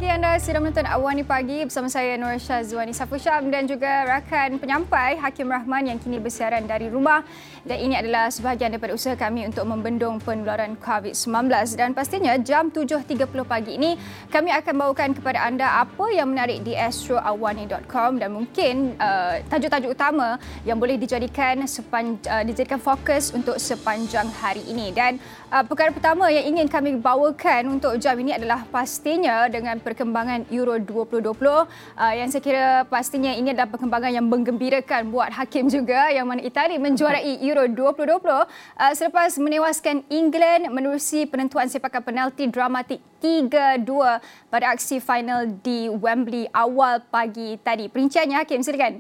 pagi anda sedang menonton Awani Pagi bersama saya Nur Syazwani Safusyam dan juga rakan penyampai Hakim Rahman yang kini bersiaran dari rumah, dan ini adalah sebahagian daripada usaha kami untuk membendung penularan COVID-19. Dan pastinya jam 7.30 pagi ini kami akan bawakan kepada anda apa yang menarik di astroawani.com dan mungkin tajuk-tajuk utama yang boleh dijadikan fokus untuk sepanjang hari ini. Dan perkara pertama yang ingin kami bawakan untuk jam ini adalah pastinya dengan perkembangan Euro 2020 yang saya kira pastinya ini adalah perkembangan yang menggembirakan buat Hakim juga, yang mana Itali menjuarai Euro 2020 selepas menewaskan England menerusi penentuan sepakan penalti dramatik 3-2 pada aksi final di Wembley awal pagi tadi. Perinciannya Hakim, silakan.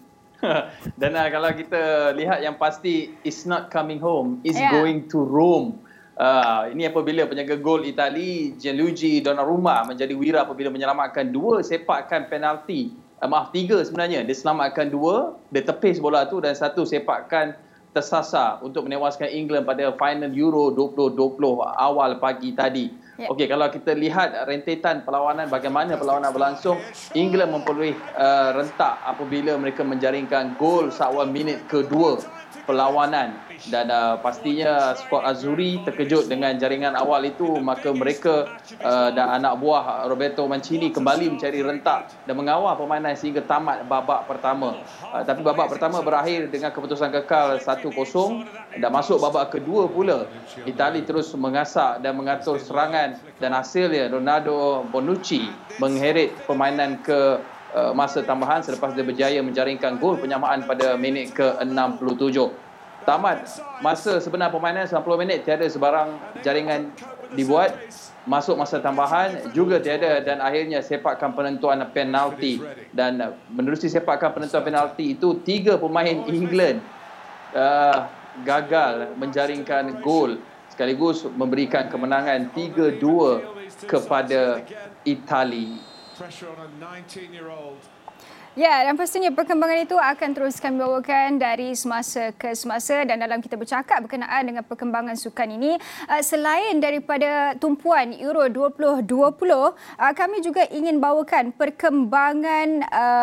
Dan kalau kita lihat yang pasti, it's not coming home, it's going to Rome. Ini apabila penjaga gol Itali Gianluigi Donnarumma menjadi wira apabila menyelamatkan dua sepakan penalti. Tiga sebenarnya. Dia selamatkan dua, dia tepis bola tu, dan satu sepakan tersasar untuk menewaskan England pada final Euro 2020 awal pagi tadi. Okey, kalau kita lihat rentetan perlawanan, bagaimana perlawanan berlangsung, England memperoleh rentak apabila mereka menjaringkan gol seawal minit kedua perlawanan, dan pastinya skuad Azzurri terkejut dengan jaringan awal itu, maka mereka dan anak buah Roberto Mancini kembali mencari rentak dan mengawal permainan sehingga tamat babak pertama. Tapi babak pertama berakhir dengan keputusan kekal 1-0 dan masuk babak kedua pula. Itali terus mengasak dan mengatur serangan dan hasilnya Ronaldo Bonucci mengheret permainan ke masa tambahan selepas dia berjaya menjaringkan gol penyamaan pada minit ke-67. Tamat masa sebenar permainan 90 minit, tiada sebarang jaringan dibuat. Masuk masa tambahan juga tiada, dan akhirnya sepakan penentuan penalti. Dan menerusi sepakan penentuan penalti itu, 3 pemain England gagal menjaringkan gol, sekaligus memberikan kemenangan 3-2 kepada Itali. Ya, dan pastinya perkembangan itu akan terus kami bawakan dari semasa ke semasa. Dan dalam kita bercakap berkenaan dengan perkembangan sukan ini, selain daripada tumpuan Euro 2020, kami juga ingin bawakan perkembangan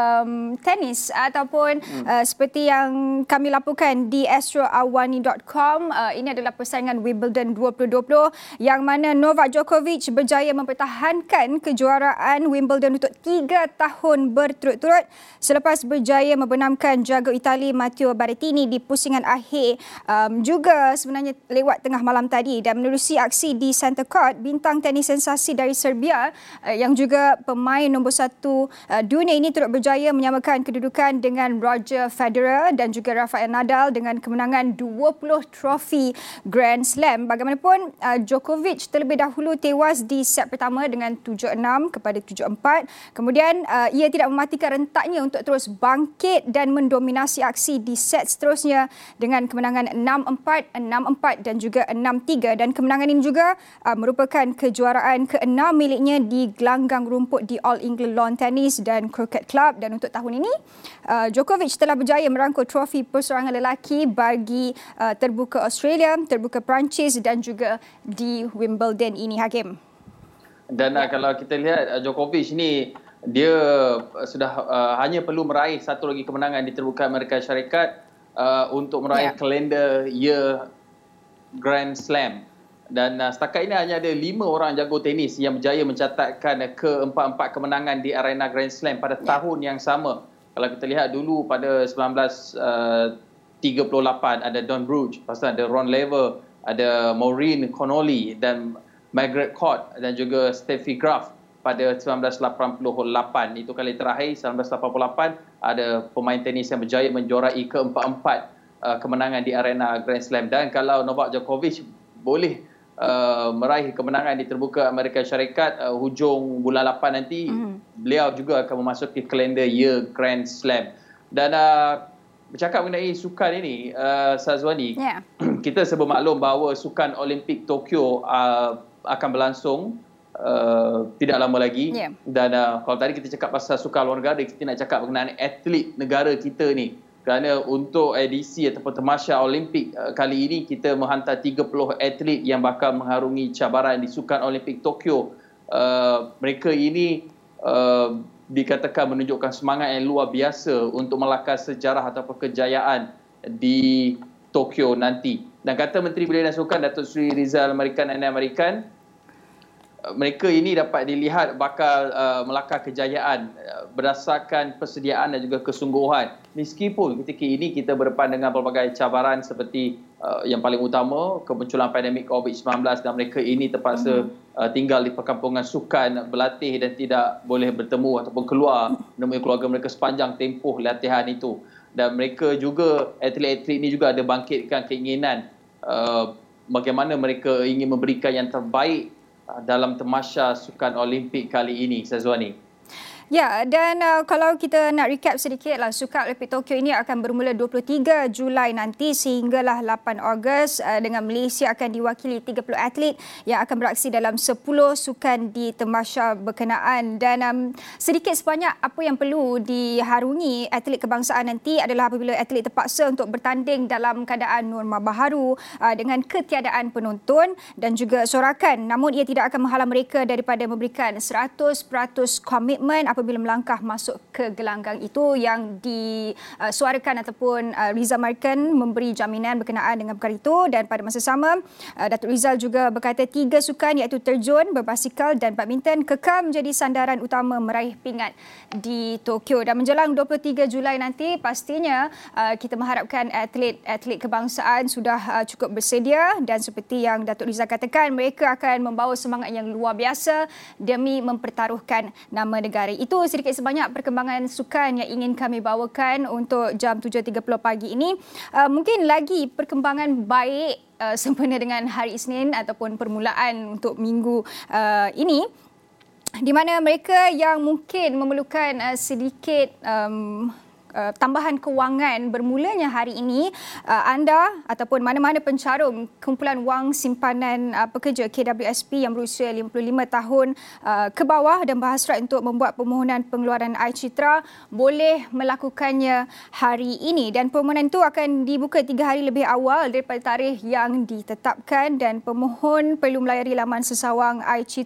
tenis ataupun seperti yang kami laporkan di astroawani.com. Ini adalah persaingan Wimbledon 2020 yang mana Novak Djokovic berjaya mempertahankan kejuaraan Wimbledon untuk 3 tahun berturut-turut selepas berjaya membenamkan jago Itali Matteo Berrettini di pusingan akhir juga sebenarnya lewat tengah malam tadi. Dan menerusi aksi di Center Court, bintang tenis sensasi dari Serbia yang juga pemain nombor 1 dunia ini turut berjaya menyamakan kedudukan dengan Roger Federer dan juga Rafael Nadal dengan kemenangan 20 trofi Grand Slam. Bagaimanapun, Djokovic terlebih dahulu tewas di set pertama dengan 7-6 kepada 7-4. Kemudian ia tidak mematikan rentaknya untuk terus bangkit dan mendominasi aksi di set seterusnya dengan kemenangan 6-4, 6-4 dan juga 6-3. Dan kemenangan ini juga merupakan kejuaraan ke-6 miliknya di gelanggang rumput di All England Lawn Tennis dan Croquet Club. Dan untuk tahun ini, Djokovic telah berjaya merangkul trofi perseorangan lelaki bagi terbuka Australia, terbuka Perancis dan juga di Wimbledon ini, Hakim. Dan kalau kita lihat Djokovic ni, dia sudah hanya perlu meraih satu lagi kemenangan di terbuka Amerika Syarikat untuk meraih kalender year Grand Slam. Dan setakat ini hanya ada 5 orang jago tenis yang berjaya mencatatkan ke-4 kemenangan di arena Grand Slam pada tahun yang sama. Kalau kita lihat dulu pada 1938 ada Don Brugge, lepas tu ada Ron Laver, ada Maureen Connolly dan Margaret Court dan juga Steffi Graf pada 1988. Itu kali terakhir. 1988 ada pemain tenis yang berjaya menjuarai ke-4 kemenangan di arena Grand Slam. Dan kalau Novak Djokovic boleh meraih kemenangan di terbuka Amerika Syarikat hujung bulan 8 nanti, beliau juga akan memasuki kalender year Grand Slam. Dan bercakap mengenai sukan ini, Syazwani, kita serba maklum bahawa sukan Olimpik Tokyo akan berlangsung tidak lama lagi. Dan kalau tadi kita cakap pasal sukan luar negara, kita nak cakap mengenai atlet negara kita ni. Kerana untuk edisi ataupun tamasya Olimpik kali ini, kita menghantar 30 atlet yang bakal mengharungi cabaran di sukan Olimpik Tokyo mereka ini dikatakan menunjukkan semangat yang luar biasa untuk melakar sejarah ataupun kejayaan di Tokyo nanti. Dan kata Menteri Belia dan Sukan Datuk Seri Rizal American, mereka ini dapat dilihat bakal melakar kejayaan berdasarkan persediaan dan juga kesungguhan. Meskipun ketika ini kita berdepan dengan pelbagai cabaran seperti yang paling utama, kemunculan pandemik COVID-19 dan mereka ini terpaksa tinggal di perkampungan sukan, berlatih dan tidak boleh bertemu ataupun keluar menemui keluarga mereka sepanjang tempoh latihan itu. Dan mereka juga, atlet-atlet ini juga ada bangkitkan keinginan bagaimana mereka ingin memberikan yang terbaik dalam tamasya sukan Olimpik kali ini, Syazwani. Ya, dan kalau kita nak recap sedikitlah, Sukan Olimpik Tokyo ini akan bermula 23 Julai nanti sehinggalah 8 Ogos dengan Malaysia akan diwakili 30 atlet yang akan beraksi dalam 10 sukan di tamasya berkenaan. Dan sedikit sebanyak apa yang perlu diharungi atlet kebangsaan nanti adalah apabila atlet terpaksa untuk bertanding dalam keadaan norma baharu dengan ketiadaan penonton dan juga sorakan. Namun ia tidak akan menghalang mereka daripada memberikan 100% komitmen apabila melangkah masuk ke gelanggang itu yang disuarakan ataupun Rizal American memberi jaminan berkenaan dengan perkara itu. Dan pada masa sama, Datuk Rizal juga berkata 3 sukan iaitu terjun, berbasikal dan badminton kekal menjadi sandaran utama meraih pingat di Tokyo. Dan menjelang 23 Julai nanti pastinya kita mengharapkan atlet kebangsaan sudah cukup bersedia dan seperti yang Datuk Rizal katakan, mereka akan membawa semangat yang luar biasa demi mempertaruhkan nama negara. Itu sedikit sebanyak perkembangan sukan yang ingin kami bawakan untuk jam 7.30 pagi ini. Mungkin lagi perkembangan baik sempena dengan hari Isnin ataupun permulaan untuk minggu ini, di mana mereka yang mungkin memerlukan sedikit tambahan kewangan bermulanya hari ini, anda ataupun mana-mana pencarum kumpulan wang simpanan pekerja KWSP yang berusia 55 tahun ke bawah dan berhasrat untuk membuat permohonan pengeluaran air citra boleh melakukannya hari ini. Dan permohonan itu akan dibuka 3 hari lebih awal daripada tarikh yang ditetapkan dan pemohon perlu melayari laman sesawang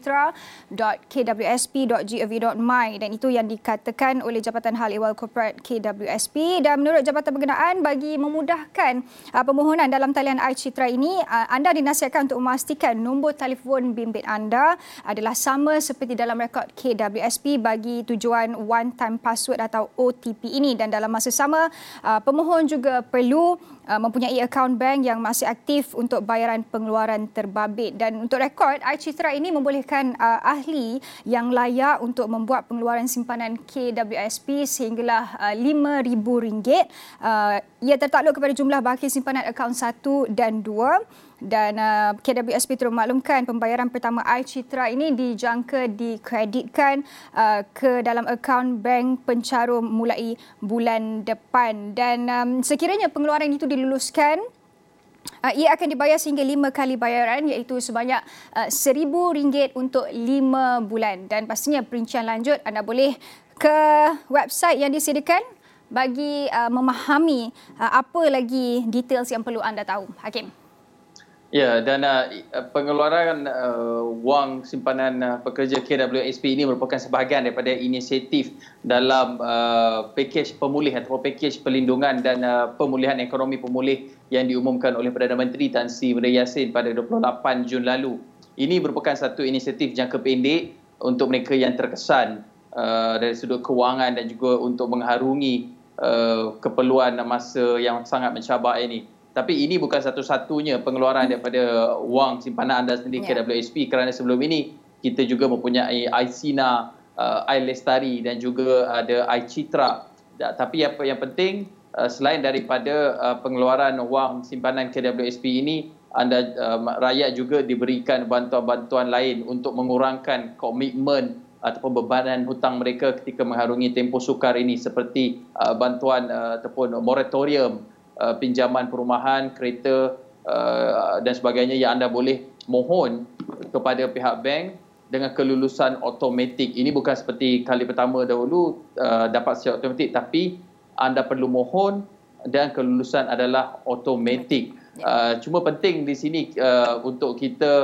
aircitra.kwsp.gov.my dan itu yang dikatakan oleh Jabatan Hal Ehwal Korporat KWSP. Dan menurut Jabatan Berkenaan, bagi memudahkan permohonan dalam talian air citra ini, anda dinasihatkan untuk memastikan nombor telefon bimbit anda adalah sama seperti dalam rekod KWSP bagi tujuan one time password atau OTP ini. Dan dalam masa sama, pemohon juga perlu mempunyai akaun bank yang masih aktif untuk bayaran pengeluaran terbabit. Dan untuk rekod, air citra ini membolehkan ahli yang layak untuk membuat pengeluaran simpanan KWSP sehinggalah RM5,000. Ia tertakluk kepada jumlah baki simpanan akaun 1 dan 2. Dan KWSP terus memaklumkan pembayaran pertama air citra ini dijangka dikreditkan ke dalam akaun bank pencarum mulai bulan depan. Dan sekiranya pengeluaran itu diluluskan, ia akan dibayar sehingga 5 kali bayaran iaitu sebanyak RM1,000 untuk 5 bulan. Dan pastinya perincian lanjut anda boleh ke website yang disediakan bagi memahami apa lagi details yang perlu anda tahu. Hakim. Ya, dan pengeluaran wang simpanan pekerja KWSP ini merupakan sebahagian daripada inisiatif dalam pakej pemulih atau pakej perlindungan dan pemulihan ekonomi pemulih yang diumumkan oleh Perdana Menteri Tan Sri Muhyiddin Yassin pada 28 Jun lalu. Ini merupakan satu inisiatif jangka pendek untuk mereka yang terkesan dari sudut kewangan dan juga untuk mengharungi keperluan masa yang sangat mencabar ini. Tapi ini bukan satu-satunya pengeluaran daripada wang simpanan anda sendiri KWSP, kerana sebelum ini kita juga mempunyai iSINA, iLestari dan juga ada iCitra. Tapi apa yang penting, selain daripada pengeluaran wang simpanan KWSP ini, anda rakyat juga diberikan bantuan-bantuan lain untuk mengurangkan komitmen ataupun bebanan hutang mereka ketika mengharungi tempoh sukar ini, seperti bantuan ataupun moratorium pinjaman perumahan, kereta dan sebagainya yang anda boleh mohon kepada pihak bank dengan kelulusan automatik. Ini bukan seperti kali pertama dahulu dapat secara automatik, tapi anda perlu mohon dan kelulusan adalah automatik. Cuma penting di sini untuk kita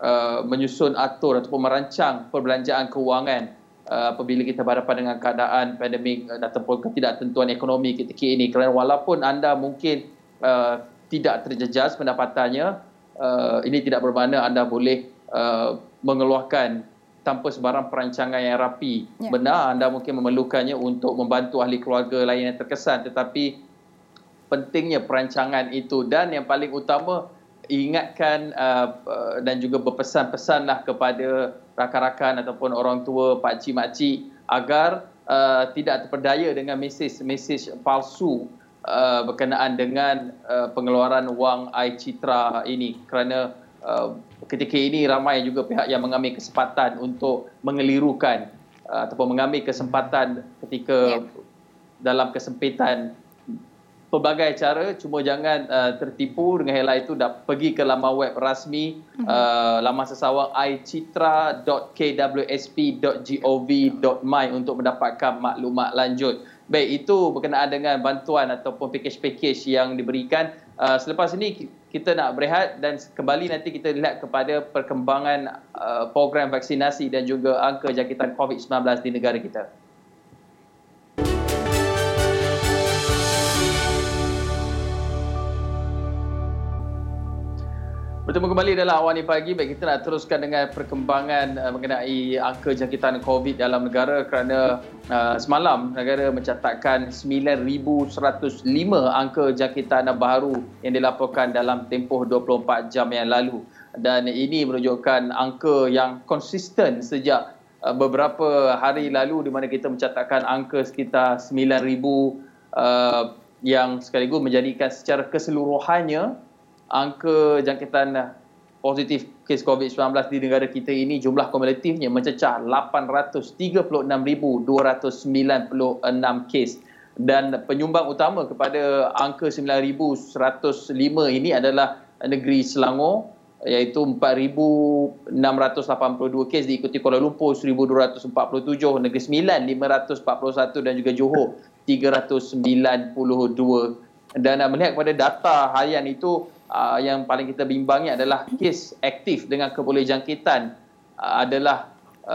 menyusun atur ataupun merancang perbelanjaan kewangan apabila kita berhadapan dengan keadaan pandemik ataupun ketidaktentuan ekonomi ketika ini. Kerana walaupun anda mungkin tidak terjejas pendapatannya, ini tidak bermakna anda boleh mengeluarkan tanpa sebarang perancangan yang rapi. Benar, anda mungkin memerlukannya untuk membantu ahli keluarga lain yang terkesan, tetapi pentingnya perancangan itu. Dan yang paling utama, ingatkan dan juga berpesan-pesanlah kepada rakan-rakan ataupun orang tua, pakcik, makcik agar tidak terpedaya dengan mesej palsu berkenaan dengan pengeluaran wang iCitra ini. Kerana ketika ini ramai juga pihak yang mengambil kesempatan untuk mengelirukan ataupun mengambil kesempatan ketika dalam kesempitan pelbagai cara. Cuma jangan tertipu dengan hela itu. Dah pergi ke laman web rasmi laman sesawang iCitra.kwsp.gov.my untuk mendapatkan maklumat lanjut. Baik, itu berkenaan dengan bantuan ataupun pakej-pakej yang diberikan. Selepas ini kita nak berehat dan kembali nanti kita lihat kepada perkembangan program vaksinasi dan juga angka jangkitan COVID-19 di negara kita. Bertemu kembali dalam Awal Ni Pagi. Baik, kita nak teruskan dengan perkembangan mengenai angka jangkitan COVID dalam negara, kerana semalam negara mencatatkan 9,105 angka jangkitan baru yang dilaporkan dalam tempoh 24 jam yang lalu. Dan ini menunjukkan angka yang konsisten sejak beberapa hari lalu, di mana kita mencatatkan angka sekitar 9,000 yang sekaligus menjadikan secara keseluruhannya angka jangkitan positif kes COVID-19 di negara kita ini, jumlah kumulatifnya mencecah 836,296 kes. Dan penyumbang utama kepada angka 9,105 ini adalah negeri Selangor, iaitu 4,682 kes, diikuti Kuala Lumpur 1,247, Negeri Sembilan 541 dan juga Johor 392. Dan melihat kepada data harian itu, yang paling kita bimbangi adalah kes aktif dengan kebolehjangkitan adalah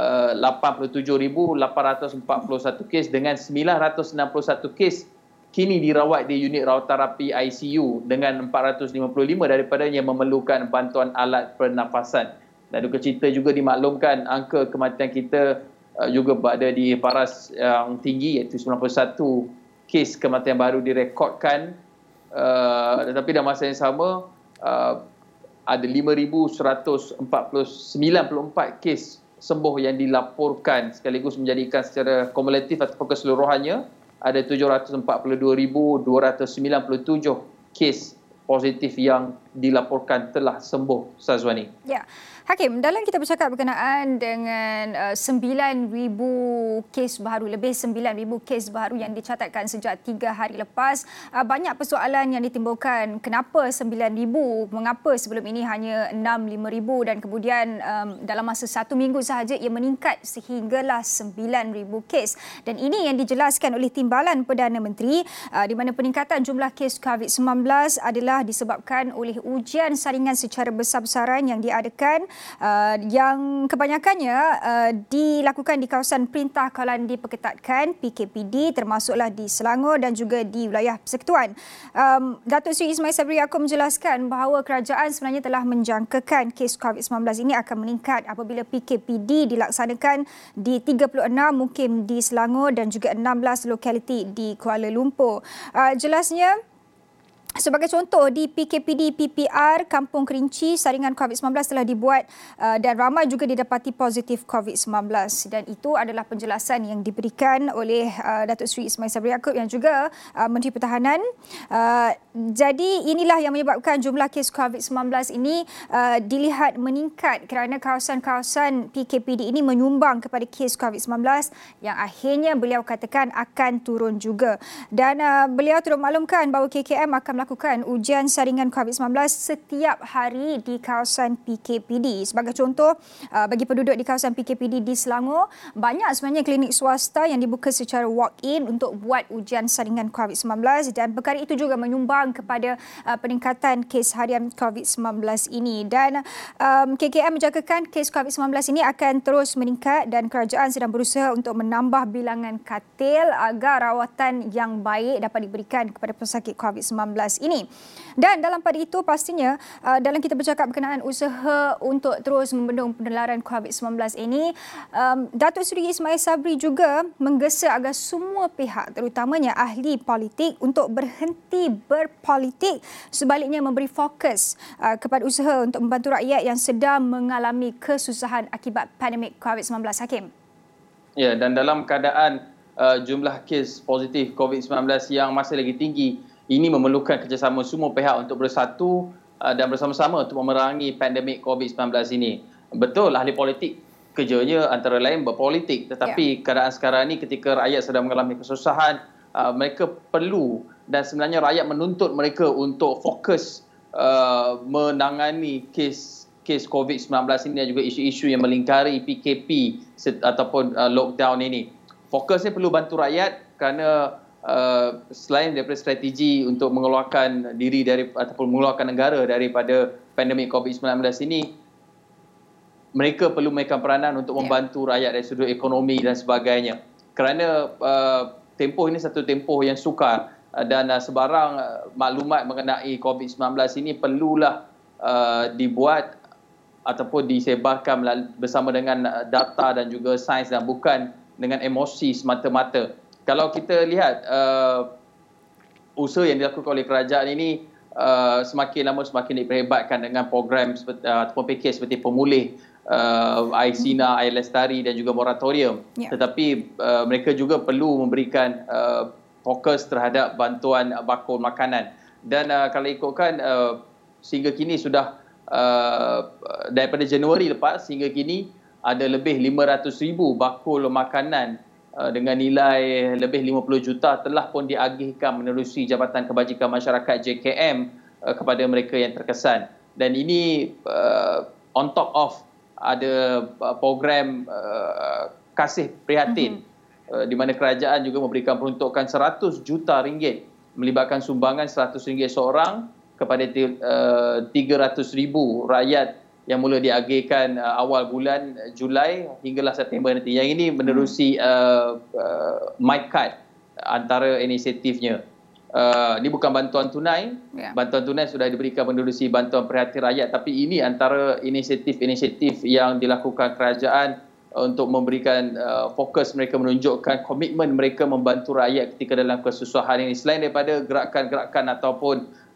87,841 kes dengan 961 kes kini dirawat di unit rawatan rapi ICU, dengan 455 daripadanya memerlukan bantuan alat pernafasan. Dan duka cita juga dimaklumkan angka kematian kita juga berada di paras yang tinggi, iaitu 91 kes kematian baru direkodkan. Tetapi dalam masa yang sama ada 5,194 kes sembuh yang dilaporkan, sekaligus menjadikan secara kumulatif ataupun keseluruhannya ada 742,297 kes positif yang dilaporkan telah sembuh, Sazwani. Ya. Hakim, dalam kita bercakap berkenaan dengan 9,000 kes baru, lebih 9,000 kes baru yang dicatatkan sejak 3 hari lepas, banyak persoalan yang ditimbulkan. Kenapa 9,000? Mengapa sebelum ini hanya 6,500 dan kemudian dalam masa 1 minggu sahaja ia meningkat sehinggalah 9,000 kes. Dan ini yang dijelaskan oleh Timbalan Perdana Menteri, di mana peningkatan jumlah kes COVID-19 adalah disebabkan oleh ujian saringan secara besar-besaran yang diadakan, yang kebanyakannya dilakukan di kawasan Perintah Kawalan Diperketatkan PKPD, termasuklah di Selangor dan juga di wilayah Persekutuan. Datuk Seri Ismail Sabri Yaakob menjelaskan bahawa kerajaan sebenarnya telah menjangkakan kes COVID-19 ini akan meningkat apabila PKPD dilaksanakan di 36 mukim di Selangor dan juga 16 lokaliti di Kuala Lumpur. Jelasnya, sebagai contoh, di PKPD PPR Kampung Kerinci, saringan COVID-19 telah dibuat dan ramai juga didapati positif COVID-19. Dan itu adalah penjelasan yang diberikan oleh Datuk Seri Ismail Sabri Yaakob yang juga Menteri Pertahanan. Jadi inilah yang menyebabkan jumlah kes COVID-19 ini dilihat meningkat, kerana kawasan-kawasan PKPD ini menyumbang kepada kes COVID-19 yang akhirnya beliau katakan akan turun juga. Dan beliau turut maklumkan bahawa KKM akan melakukan ujian saringan COVID-19 setiap hari di kawasan PKPD. Sebagai contoh, bagi penduduk di kawasan PKPD di Selangor, banyak sebenarnya klinik swasta yang dibuka secara walk-in untuk buat ujian saringan COVID-19 dan perkara itu juga menyumbang kepada peningkatan kes harian COVID-19 ini. Dan KKM menjangkakan kes COVID-19 ini akan terus meningkat dan kerajaan sedang berusaha untuk menambah bilangan katil agar rawatan yang baik dapat diberikan kepada pesakit COVID-19 ini. Dan dalam pada itu pastinya dalam kita bercakap berkenaan usaha untuk terus membendung penularan COVID-19 ini, Datuk Seri Ismail Sabri juga menggesa agar semua pihak terutamanya ahli politik untuk berhenti berpolitik, sebaliknya memberi fokus kepada usaha untuk membantu rakyat yang sedang mengalami kesusahan akibat pandemik COVID-19. Hakim. Ya, dan dalam keadaan jumlah kes positif COVID-19 yang masih lagi tinggi, ini memerlukan kerjasama semua pihak untuk bersatu dan bersama-sama untuk memerangi pandemik COVID-19 ini. Betul, ahli politik kerjanya antara lain berpolitik, tetapi keadaan sekarang ini ketika rakyat sedang mengalami kesusahan, mereka perlu dan sebenarnya rakyat menuntut mereka untuk fokus menangani kes COVID-19 ini dan juga isu-isu yang melingkari PKP ataupun lockdown ini. Fokusnya perlu bantu rakyat kerana selain daripada strategi untuk mengeluarkan diri dari ataupun mengeluarkan negara daripada pandemik COVID-19 ini, mereka perlu mainkan peranan untuk membantu rakyat dari sudut ekonomi dan sebagainya. Kerana tempoh ini satu tempoh yang sukar dan sebarang maklumat mengenai COVID-19 ini perlulah dibuat ataupun disebarkan bersama dengan data dan juga sains dan bukan dengan emosi semata-mata. Kalau kita lihat usaha yang dilakukan oleh kerajaan ini semakin lama semakin diperhebatkan dengan program ataupun pakej seperti pemulih, air sina, air lestari dan juga moratorium. Tetapi mereka juga perlu memberikan fokus terhadap bantuan bakul makanan. Dan kalau ikutkan sehingga kini sudah daripada Januari lepas sehingga kini ada lebih 500,000 bakul makanan dengan nilai lebih 50 juta telah pun diagihkan menerusi Jabatan Kebajikan Masyarakat JKM kepada mereka yang terkesan. Dan ini on top of ada program kasih prihatin di mana kerajaan juga memberikan peruntukan 100 juta ringgit melibatkan sumbangan RM100 seorang kepada 300,000 rakyat yang mula diagihkan awal bulan Julai hinggalah September nanti. Yang ini menerusi MyCard antara inisiatifnya. Ini bukan bantuan tunai. Bantuan tunai sudah diberikan menerusi bantuan prihatin rakyat, tapi ini antara inisiatif-inisiatif yang dilakukan kerajaan untuk memberikan fokus mereka, menunjukkan komitmen mereka membantu rakyat ketika dalam kesusahan ini. Selain daripada gerakan-gerakan ataupun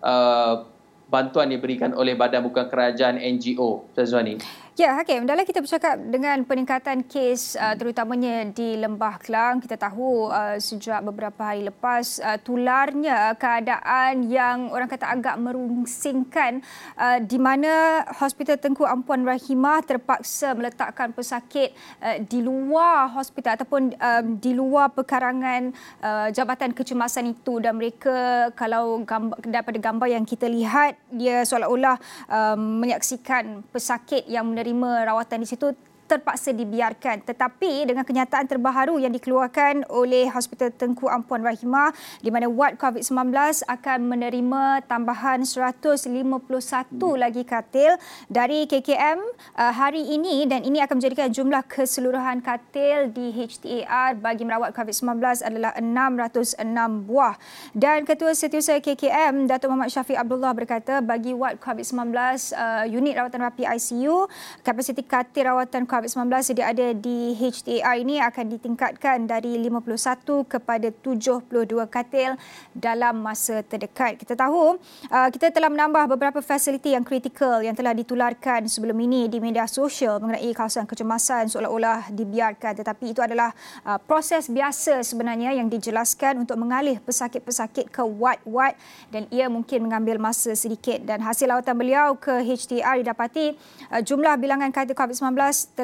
bantuan diberikan oleh badan bukan kerajaan NGO. Tazwani. Ya, Hakim, dalam kita bercakap dengan peningkatan kes terutamanya di Lembah Kelang, kita tahu sejak beberapa hari lepas tularnya keadaan yang orang kata agak merungsingkan di mana Hospital Tengku Ampuan Rahimah terpaksa meletakkan pesakit di luar hospital ataupun di luar pekarangan Jabatan Kecemasan itu, dan mereka kalau daripada gambar yang kita lihat, dia seolah-olah menyaksikan pesakit yang menerima rawatan di situ terpaksa dibiarkan. Tetapi dengan kenyataan terbaru yang dikeluarkan oleh Hospital Tengku Ampuan Rahimah di mana wad COVID-19 akan menerima tambahan 151 lagi katil dari KKM hari ini, dan ini akan menjadikan jumlah keseluruhan katil di HTAR bagi merawat COVID-19 adalah 606 buah. Dan Ketua Setiausaha KKM Datuk Muhammad Syafiq Abdullah berkata bagi wad COVID-19 unit rawatan rapi ICU, kapasiti katil rawatan COVID-19 sedia ada di HTAR ini akan ditingkatkan dari 51 kepada 72 katil dalam masa terdekat. Kita tahu kita telah menambah beberapa fasiliti yang kritikal yang telah ditularkan sebelum ini di media sosial mengenai kawasan kecemasan seolah-olah dibiarkan, tetapi itu adalah proses biasa sebenarnya yang dijelaskan untuk mengalih pesakit-pesakit ke wad-wad, dan ia mungkin mengambil masa sedikit. Dan hasil lawatan beliau ke HTAR didapati jumlah bilangan katil COVID-19 telah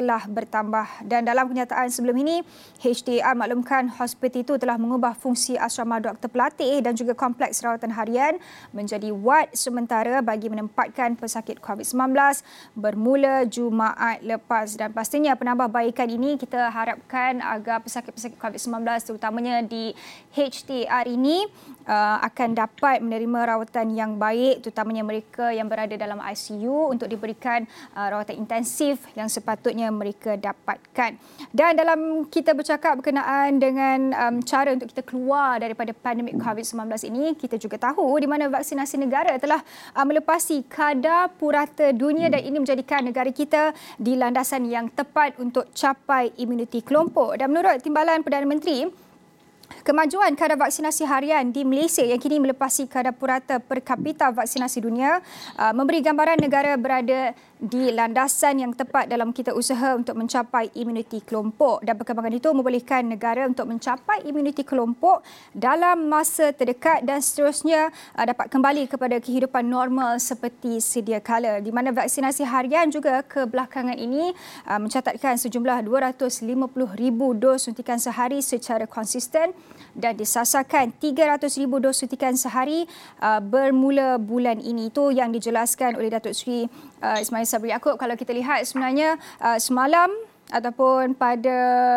telah bertambah. Dan dalam kenyataan sebelum ini, HTAR maklumkan hospital itu telah mengubah fungsi asrama doktor pelatih dan juga kompleks rawatan harian menjadi ward sementara bagi menempatkan pesakit COVID-19 bermula Jumaat lepas. Dan pastinya penambahbaikan ini kita harapkan agar pesakit-pesakit COVID-19 terutamanya di HTAR ini akan dapat menerima rawatan yang baik, terutamanya mereka yang berada dalam ICU untuk diberikan rawatan intensif yang sepatutnya mereka dapatkan. Dan dalam kita bercakap berkenaan dengan cara untuk kita keluar daripada pandemik COVID-19 ini, kita juga tahu di mana vaksinasi negara telah melepasi kadar purata dunia dan ini menjadikan negara kita di landasan yang tepat untuk capai imuniti kelompok. Dan menurut Timbalan Perdana Menteri, kemajuan kadar vaksinasi harian di Malaysia yang kini melepasi kadar purata per kapita vaksinasi dunia memberi gambaran negara berada di landasan yang tepat dalam kita usaha untuk mencapai imuniti kelompok. Dan perkembangan itu membolehkan negara untuk mencapai imuniti kelompok dalam masa terdekat dan seterusnya dapat kembali kepada kehidupan normal seperti sedia kala. Di mana vaksinasi harian juga kebelakangan ini mencatatkan sejumlah 250,000 dos suntikan sehari secara konsisten dan disasarkan 300,000 dos suntikan sehari bermula bulan ini. Itu yang dijelaskan oleh Datuk Seri Ismail Sabri Yaakob. Kalau kita lihat sebenarnya semalam ataupun pada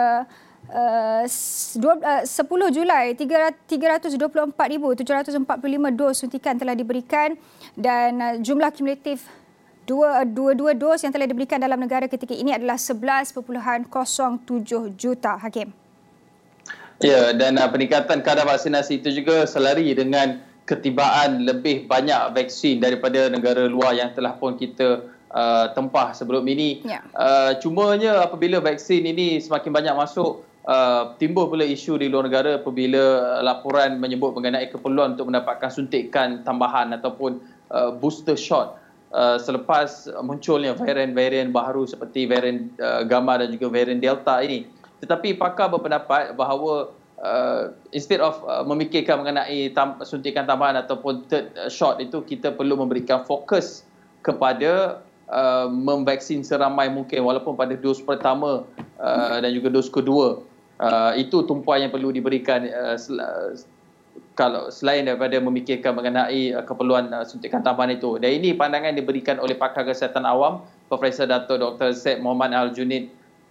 10 Julai 324,745 dos suntikan telah diberikan dan jumlah kumulatif dua dos yang telah diberikan dalam negara ketika ini adalah 11.07 juta. Hakim. Ya, dan peningkatan kadar vaksinasi itu juga selari dengan ketibaan lebih banyak vaksin daripada negara luar yang telah pun kita tempah sebelum ini. Ya. Cumanya apabila vaksin ini semakin banyak masuk, timbul pula isu di luar negara apabila laporan menyebut mengenai keperluan untuk mendapatkan suntikan tambahan ataupun booster shot selepas munculnya varian-varian baru seperti varian Gamma dan juga varian Delta ini. Tetapi pakar berpendapat bahawa instead of memikirkan mengenai suntikan tambahan ataupun third shot itu, kita perlu memberikan fokus kepada memvaksin seramai mungkin walaupun pada dos pertama dan juga dos kedua. Itu tumpuan yang perlu diberikan kalau selain daripada memikirkan mengenai keperluan suntikan tambahan itu. Dan ini pandangan diberikan oleh pakar kesihatan awam Profesor Dato' Dr. Syed Muhammad Al-Junid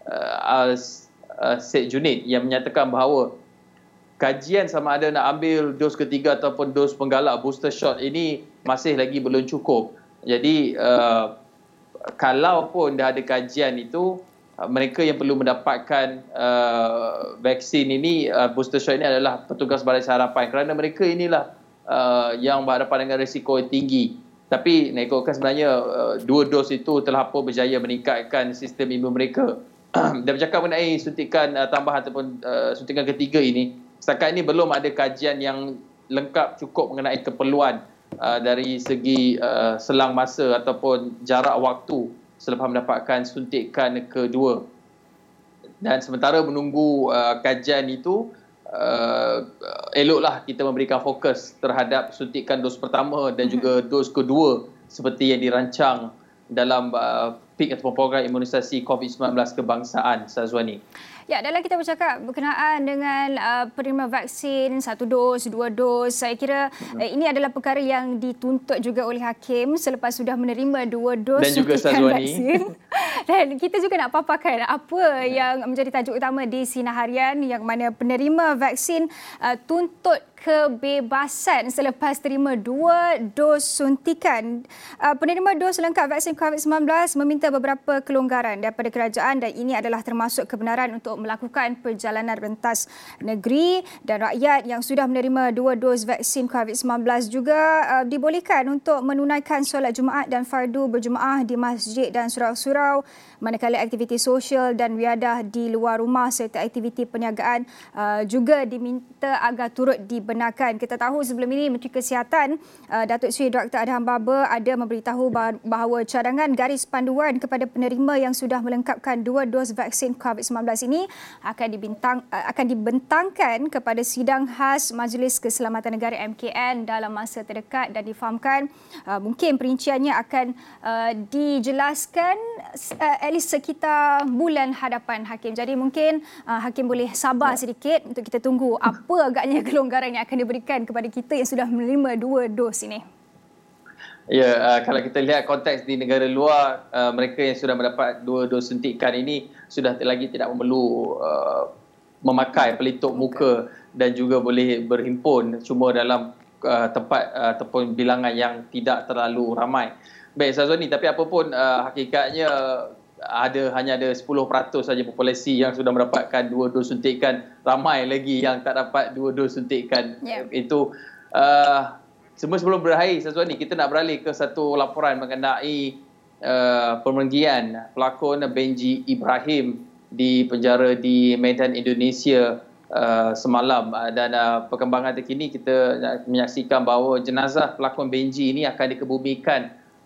Syed Junid yang menyatakan bahawa kajian sama ada nak ambil dos ketiga ataupun dos penggalak booster shot ini masih lagi belum cukup. Jadi kalau pun dah ada kajian itu, mereka yang perlu mendapatkan vaksin ini, booster shot ini adalah petugas Balai Sarapan kerana mereka inilah yang berhadapan dengan risiko yang tinggi. Tapi nak ikutkan sebenarnya dua dos itu telah pun berjaya meningkatkan sistem imun mereka. Dan bercakap mengenai suntikan tambah ataupun suntikan ketiga ini, setakat ini belum ada kajian yang lengkap cukup mengenai keperluan dari segi selang masa ataupun jarak waktu selepas mendapatkan suntikan kedua. Dan sementara menunggu kajian itu, eloklah kita memberikan fokus terhadap suntikan dos pertama dan juga dos kedua seperti yang dirancang dalam PIK ataupun program imunisasi COVID-19 kebangsaan, Sazwani. Ya, dalam kita bercakap berkenaan dengan penerima vaksin 1 dos, 2 dos, saya kira ini adalah perkara yang dituntut juga oleh hakim selepas sudah menerima 2 dos dan juga vaksin. Dan kita juga nak paparkan apa yang menjadi tajuk utama di Sinar Harian yang mana penerima vaksin tuntut kebebasan selepas terima 2 dos suntikan. Penerima dos lengkap vaksin COVID-19 meminta beberapa kelonggaran daripada kerajaan dan ini adalah termasuk kebenaran untuk melakukan perjalanan rentas negeri dan rakyat yang sudah menerima 2 dos vaksin COVID-19 juga dibolehkan untuk menunaikan solat Jumaat dan fardu berjemaah di masjid dan surau-surau, manakala aktiviti sosial dan riadah di luar rumah serta aktiviti perniagaan juga diminta agar turut dibenarkan. Kita tahu sebelum ini Menteri Kesihatan Datuk Seri Dr. Adham Baba ada memberitahu bahawa cadangan garis panduan dilakukan kepada penerima yang sudah melengkapkan 2 dos vaksin COVID-19 ini akan dibentangkan kepada sidang khas Majlis Keselamatan Negara MKN dalam masa terdekat, dan difahamkan mungkin perinciannya akan dijelaskan at least sekitar bulan hadapan Hakim. Jadi mungkin Hakim boleh sabar sedikit untuk kita tunggu apa agaknya kelonggaran yang akan diberikan kepada kita yang sudah menerima 2 dos ini. Ya, kalau kita lihat konteks di negara luar, mereka yang sudah mendapat 2 dos suntikan ini sudah lagi tidak memerlu memakai pelitup muka dan juga boleh berhimpun cuma dalam tempat ataupun bilangan yang tidak terlalu ramai. Baik Syazwani, tapi apapun hakikatnya hanya ada 10% saja populasi yang sudah mendapatkan 2 dos suntikan. Ramai lagi yang tak dapat 2 dos suntikan. Itu semua sebelum berakhir, Syazwani, kita nak beralih ke satu laporan mengenai pemergian pelakon Benji Ibrahim di penjara di Medan, Indonesia semalam. Dan perkembangan terkini kita menyaksikan bahawa jenazah pelakon Benji ini akan dikebumikan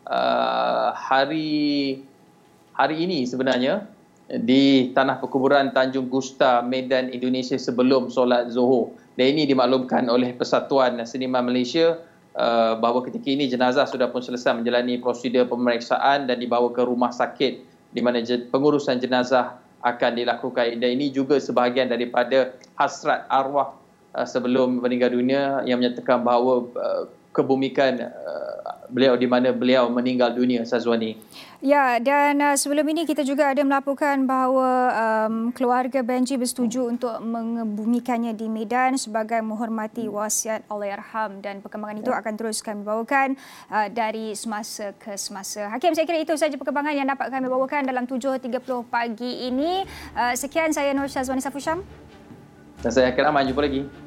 hari ini sebenarnya di tanah perkuburan Tanjung Gusta, Medan, Indonesia sebelum solat Zuhur. Dan ini dimaklumkan oleh Persatuan Seniman Malaysia bahawa ketika ini jenazah sudah pun selesai menjalani prosedur pemeriksaan dan dibawa ke rumah sakit di mana pengurusan jenazah akan dilakukan. Dan ini juga sebahagian daripada hasrat arwah sebelum meninggal dunia yang menyatakan bahawa kebumikan beliau di mana beliau meninggal dunia, Syazwani. Ya, dan sebelum ini kita juga ada melaporkan bahawa keluarga Benji bersetuju untuk mengebumikannya di Medan sebagai menghormati wasiat Allahyarham, dan perkembangan itu akan terus kami bawakan dari semasa ke semasa. Hakim, saya kira itu sahaja perkembangan yang dapat kami bawakan dalam 7.30 pagi ini. Sekian, saya Nur Syazwani Safusham. Dan saya Hakim Rahman, jumpa lagi.